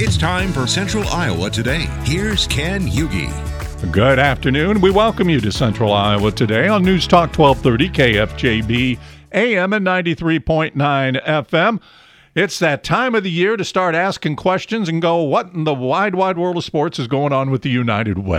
It's time for Central Iowa Today. Here's Ken Hughey. Good afternoon. We welcome you to Central Iowa Today on News Talk 1230 KFJB AM and 93.9 FM. It's that time of the year to start asking questions and go, what in the wide world of sports is going on with the United Way?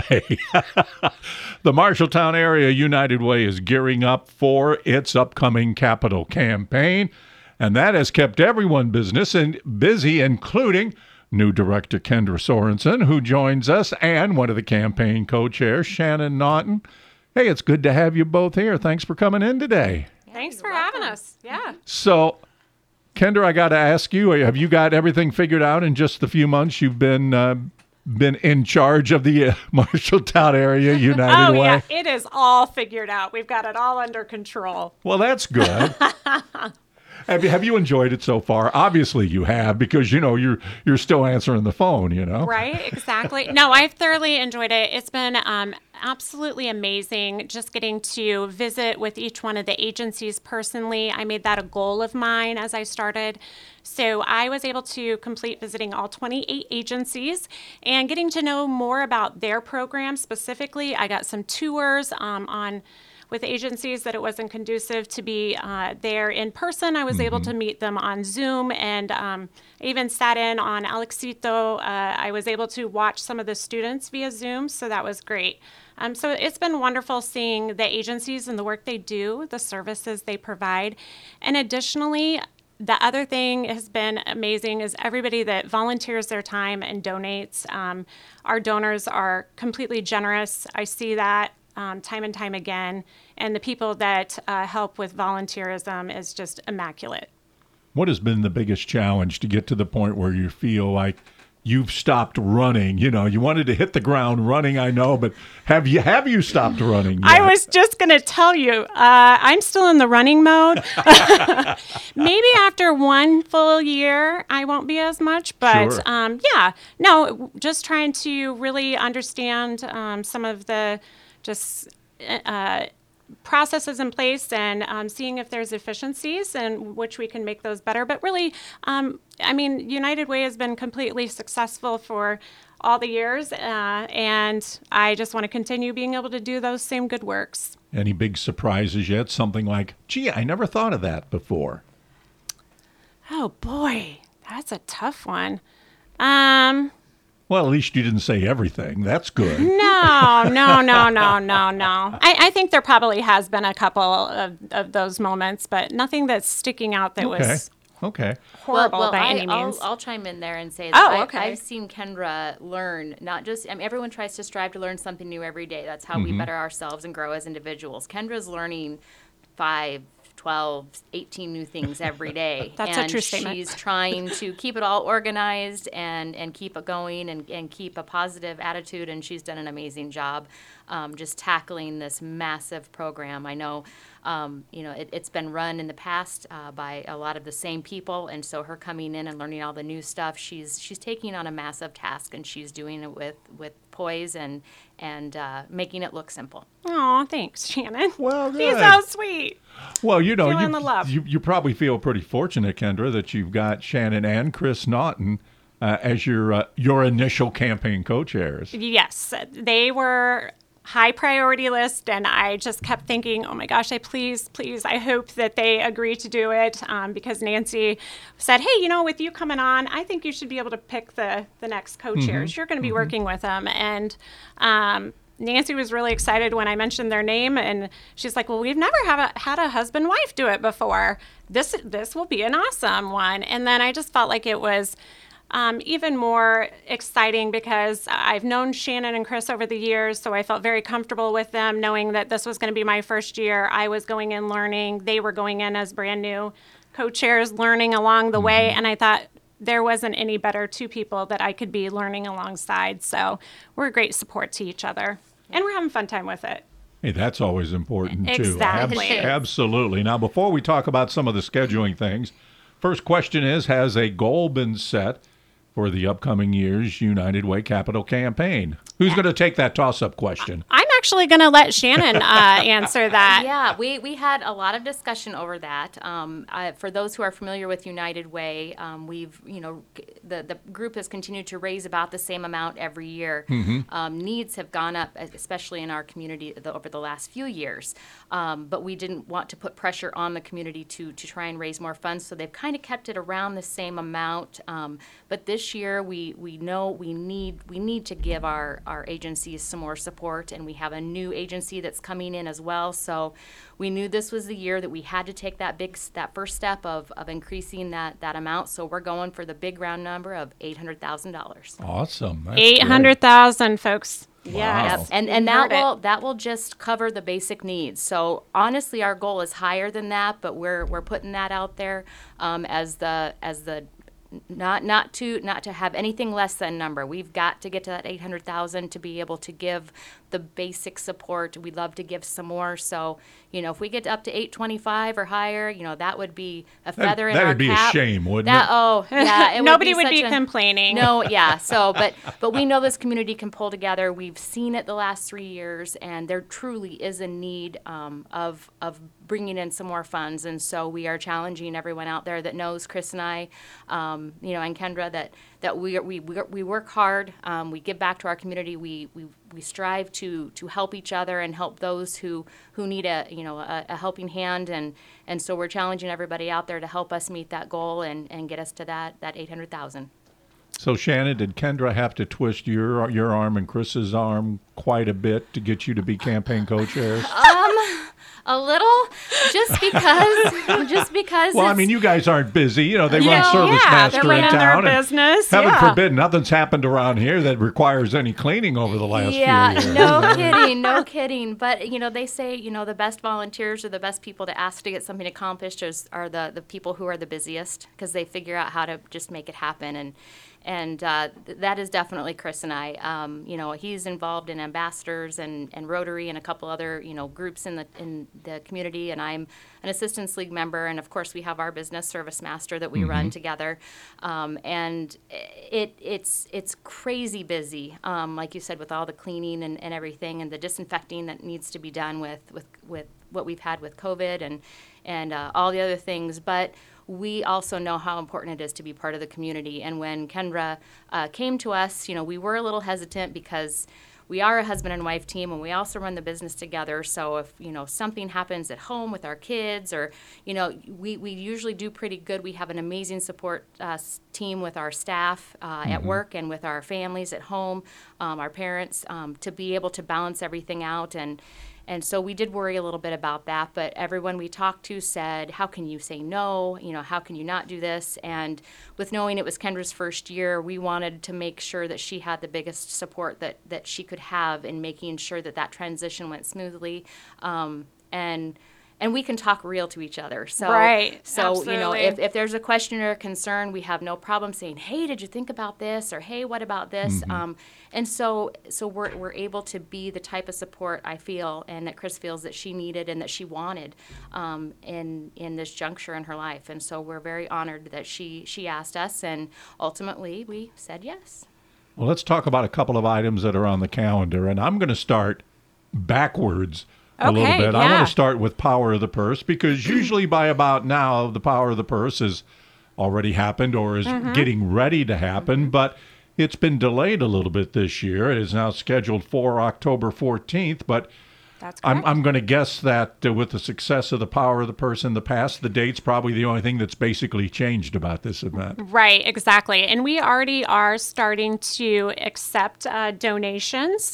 The Marshalltown Area United Way is gearing up for its upcoming capital campaign, and that has kept everyone busy, including new director Kendra Sorensen, who joins us, and one of the campaign co-chairs, Shannon Naughton. Hey, it's good to have you both here. Thanks for coming in today. Thanks for having us. Yeah. So, Kendra, I got to ask you, have you got everything figured out in just the few months you've been in charge of the Marshalltown Area United Way? Yeah, it is all figured out. We've got it all under control. Well, that's good. Have you enjoyed it so far? Obviously you have, because, you're still answering the phone, Right, exactly. No, I've thoroughly enjoyed it. It's been absolutely amazing just getting to visit with each one of the agencies personally. I made that a goal of mine as I started. So I was able to complete visiting all 28 agencies and getting to know more about their programs specifically. I got some tours with agencies that it wasn't conducive to be there in person. I was able to meet them on Zoom, and even sat in on Alexito. I was able to watch some of the students via Zoom, so that was great. So it's been wonderful seeing the agencies and the work they do, the services they provide. And additionally, the other thing has been amazing is everybody that volunteers their time and donates. Our donors are completely generous. I see that time and time again, and the people that help with volunteerism is just immaculate. What has been the biggest challenge to get to the point where you feel like you've stopped running? You wanted to hit the ground running, I know, but have you stopped running yet? I was just going to tell you, I'm still in the running mode. Maybe after one full year, I won't be as much, but sure. Just trying to really understand some of the processes in place and seeing if there's efficiencies and which we can make those better. But really, United Way has been completely successful for all the years, and I just want to continue being able to do those same good works. Any big surprises yet? Something like, gee, I never thought of that before. Oh, boy, that's a tough one. Well, at least you didn't say everything. That's good. No. I think there probably has been a couple of those moments, but nothing that's sticking out that was horrible by any means. I'll chime in there and say that okay. I've seen Kendra learn, not just, everyone tries to strive to learn something new every day. That's how we better ourselves and grow as individuals. Kendra's learning 5, 12, 18 new things every day. That's a true statement. And she's trying to keep it all organized and keep it going and keep a positive attitude, and she's done an amazing job just tackling this massive program. I know, it's been run in the past by a lot of the same people, and so her coming in and learning all the new stuff, she's taking on a massive task, and she's doing it with poise and making it look simple. Oh, thanks, Shannon. Well, good. She's so sweet. Well, Feeling the love. you probably feel pretty fortunate, Kendra, that you've got Shannon and Chris Naughton as your initial campaign co-chairs. Yes, they were high priority list, and I just kept thinking, oh my gosh, please, I hope that they agree to do it, because Nancy said, hey, with you coming on, I think you should be able to pick the next co-chairs. You're going to be working with them. And Nancy was really excited when I mentioned their name, and she's like, well, we've never had a husband-wife do it before. This will be an awesome one. And then I just felt like it was even more exciting because I've known Shannon and Chris over the years, so I felt very comfortable with them, knowing that this was going to be my first year. I was going in learning. They were going in as brand new co-chairs, learning along the way, and I thought there wasn't any better two people that I could be learning alongside. So we're a great support to each other, and we're having a fun time with it. Hey, that's always important, too. Exactly. Absolutely. Now, before we talk about some of the scheduling things, first question is, has a goal been set for the upcoming year's United Way Capital campaign? Who's going to take that toss-up question? I'm actually going to let Shannon answer that. Yeah, we had a lot of discussion over that. For those who are familiar with United Way, we've, the group has continued to raise about the same amount every year. Needs have gone up, especially in our community over the last few years. But we didn't want to put pressure on the community to try and raise more funds, so they've kind of kept it around the same amount. But this year, we know we need to give our agencies some more support, and we have a new agency that's coming in as well. So we knew this was the year that we had to take that first step of increasing that amount. So we're going for the big round number of $800,000. Awesome. That's 800,000, folks. Yeah. Yes. And that will just cover the basic needs. So honestly, our goal is higher than that, but we're putting that out there as the not to have anything less than number. We've got to get to that 800,000 to be able to give the basic support. We'd love to give some more. So, if we get up to 825 or higher, that would be a feather in our cap. That'd be a shame, wouldn't it? Oh, yeah. Nobody would be complaining. No, yeah. So, but we know this community can pull together. We've seen it the last 3 years, and there truly is a need of bringing in some more funds. And so we are challenging everyone out there that knows Chris and I, and Kendra, that we work hard. We give back to our community. We strive to help each other and help those who need a helping hand. And so we're challenging everybody out there to help us meet that goal and get us to that 800,000. So, Shannon, did Kendra have to twist your arm and Chris's arm quite a bit to get you to be campaign co-chairs? A little, just because. Well, I mean, you guys aren't busy. They run Service Master they're in running town. their business. Heaven forbid, nothing's happened around here that requires any cleaning over the last few years. No kidding. But, they say, the best volunteers or the best people to ask to get something accomplished are the people who are the busiest, because they figure out how to just make it happen. And that is definitely Chris and I. He's involved in ambassadors and Rotary and a couple other groups in the community, and I'm an Assistance League member. And of course, we have our business Service Master that we run together. And it's crazy busy, like you said, with all the cleaning and everything, and the disinfecting that needs to be done with what we've had with COVID and all the other things. But we also know how important it is to be part of the community. And when Kendra came to us, we were a little hesitant because we are a husband and wife team, and we also run the business together. So if, something happens at home with our kids, or, we usually do pretty good. We have an amazing support team with our staff at work and with our families at home, our parents, to be able to balance everything out. And so we did worry a little bit about that, but everyone we talked to said, how can you say no? How can you not do this? And with knowing it was Kendra's first year, we wanted to make sure that she had the biggest support that she could have in making sure that transition went smoothly. And we can talk real to each other. So, right. So, Absolutely. If there's a question or a concern, we have no problem saying, hey, did you think about this? Or, hey, what about this? And so we're able to be the type of support I feel and that Chris feels that she needed and that she wanted in this juncture in her life. And so we're very honored that she asked us, and ultimately we said yes. Well, let's talk about a couple of items that are on the calendar, and I'm going to start backwards a little bit. Yeah. I want to start with Power of the Purse, because usually by about now, the Power of the Purse has already happened or is getting ready to happen, but it's been delayed a little bit this year. It is now scheduled for October 14th, but That's correct. I'm going to guess that with the success of the Power of the Purse in the past, the date's probably the only thing that's basically changed about this event. Right, exactly. And we already are starting to accept donations.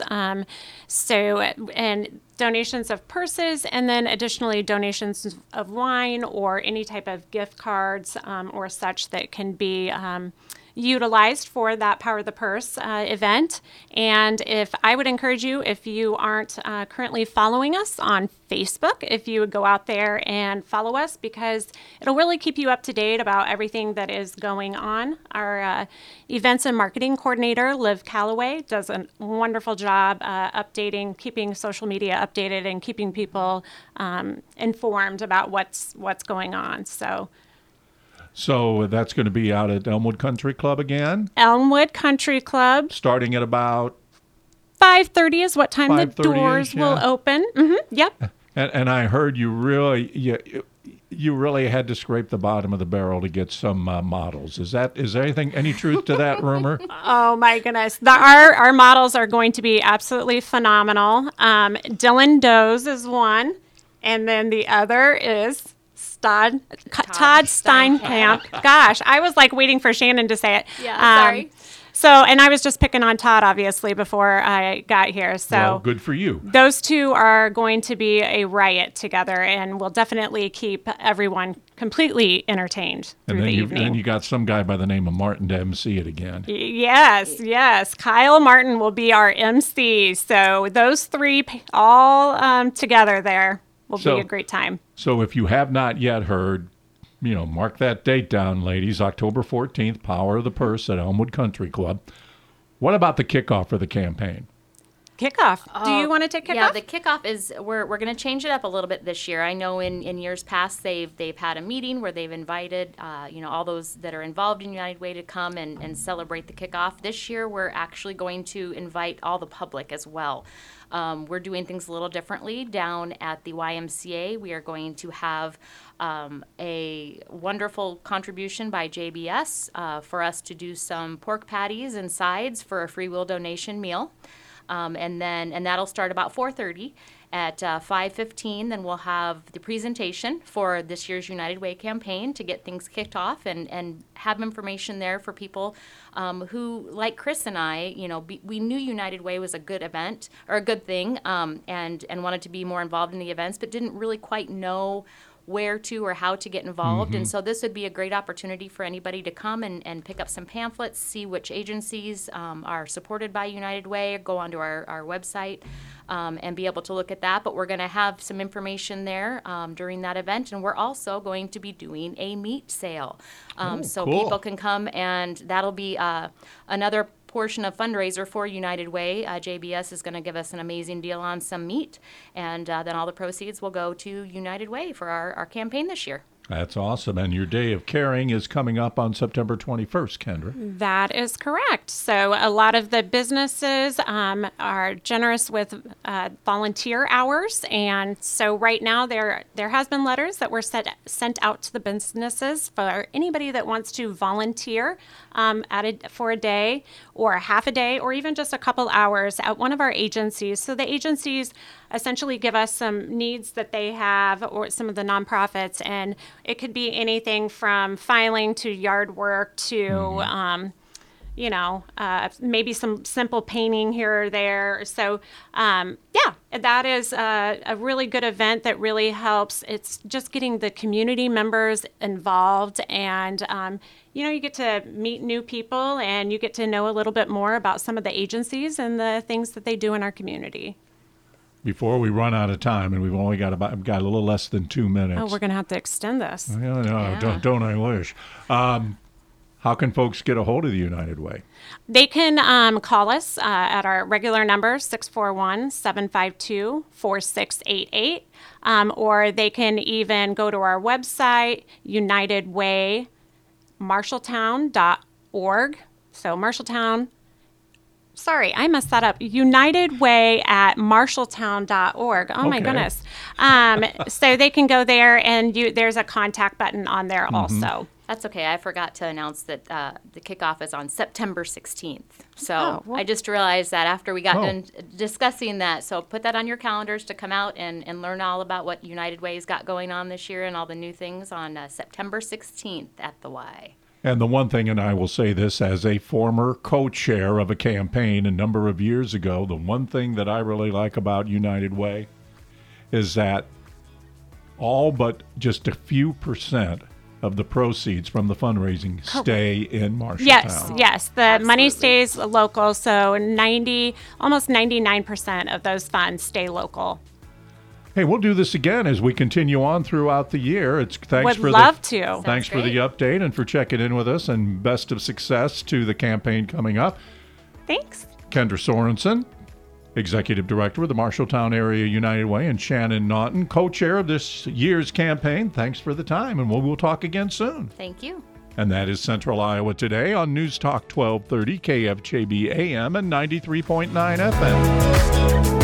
And donations of purses, and then additionally donations of wine or any type of gift cards or such that can be utilized for that Power of the Purse event. And if I would encourage you, if you aren't currently following us on Facebook, if you would go out there and follow us, because it'll really keep you up to date about everything that is going on. Our events and marketing coordinator, Liv Calloway, does a wonderful job updating, keeping social media updated, and keeping people informed about what's going on. So that's going to be out at Elmwood Country Club again? Elmwood Country Club. Starting at about 5:30 is what time the 5:30-ish, doors will yeah. open. Yep. And I heard you really had to scrape the bottom of the barrel to get some models. Is there any truth to that rumor? Oh my goodness. Our models are going to be absolutely phenomenal. Dylan Doze is one, and then the other is Todd Steinkamp. Gosh, I was like waiting for Shannon to say it. Yeah, sorry. So, and I was just picking on Todd, obviously, before I got here. So, Well, good for you. those two are going to be a riot together, and will definitely keep everyone completely entertained through the evening. And you got some guy by the name of Martin to MC it again. Yes. Kyle Martin will be our MC. So those three all together there will be a great time. So if you have not yet heard, mark that date down, ladies. October 14th, Power of the Purse at Elmwood Country Club. What about the kickoff for the campaign? Kickoff. Do you want to take kickoff? Yeah, the kickoff is we're going to change it up a little bit this year. I know in years past they've had a meeting where they've invited all those that are involved in United Way to come and celebrate the kickoff. This year we're actually going to invite all the public as well. We're doing things a little differently down at the YMCA. We are going to have a wonderful contribution by JBS for us to do some pork patties and sides for a free will donation meal. And that'll start about 4:30. At 5:15, then we'll have the presentation for this year's United Way campaign to get things kicked off and have information there for people who, like Chris and I, we knew United Way was a good event or a good thing and wanted to be more involved in the events, but didn't really quite know where to or how to get involved. And so this would be a great opportunity for anybody to come and pick up some pamphlets, see which agencies are supported by United Way, or go onto our website and be able to look at that. But we're going to have some information there during that event. And we're also going to be doing a meat sale. So cool. People can come, and that'll be another portion of fundraiser for United Way. JBS is going to give us an amazing deal on some meat, and then all the proceeds will go to United Way for our campaign this year. That's awesome. And your Day of Caring is coming up on September 21st, Kendra. That is correct. So a lot of the businesses are generous with volunteer hours. And so right now there has been letters that were sent out to the businesses for anybody that wants to volunteer for a day or a half a day or even just a couple hours at one of our agencies. So the agencies essentially give us some needs that they have, or some of the nonprofits, and it could be anything from filing to yard work to maybe some simple painting here or there. So that is a really good event that really helps. It's just getting the community members involved, and you get to meet new people, and you get to know a little bit more about some of the agencies and the things that they do in our community. Before we run out of time, and we've only got a little less than 2 minutes. Oh, we're going to have to extend this. Don't I wish. How can folks get a hold of the United Way? They can call us at our regular number, 641-752-4688, or they can even go to our website, unitedwaymarshalltown.org. So Marshalltown. Sorry, I messed that up. United Way at marshalltown.org. Oh, my goodness. So they can go there, and there's a contact button on there also. That's okay. I forgot to announce that the kickoff is on September 16th. So I just realized that after we got done discussing that. So put that on your calendars to come out and learn all about what United Way's got going on this year and all the new things on September 16th at the Y. And the one thing, and I will say this as a former co-chair of a campaign a number of years ago, the one thing that I really like about United Way is that all but just a few percent of the proceeds from the fundraising stay in Marshalltown. Yes. The Absolutely. money stays local, so almost 99% of those funds stay local. Hey, we'll do this again as we continue on throughout the year. Thanks for the update and for checking in with us, and best of success to the campaign coming up. Thanks. Kendra Sorensen, Executive Director of the Marshalltown Area United Way, and Shannon Naughton, co-chair of this year's campaign. Thanks for the time, and we'll talk again soon. Thank you. And that is Central Iowa Today on News Talk 1230 KFJB AM and 93.9 FM.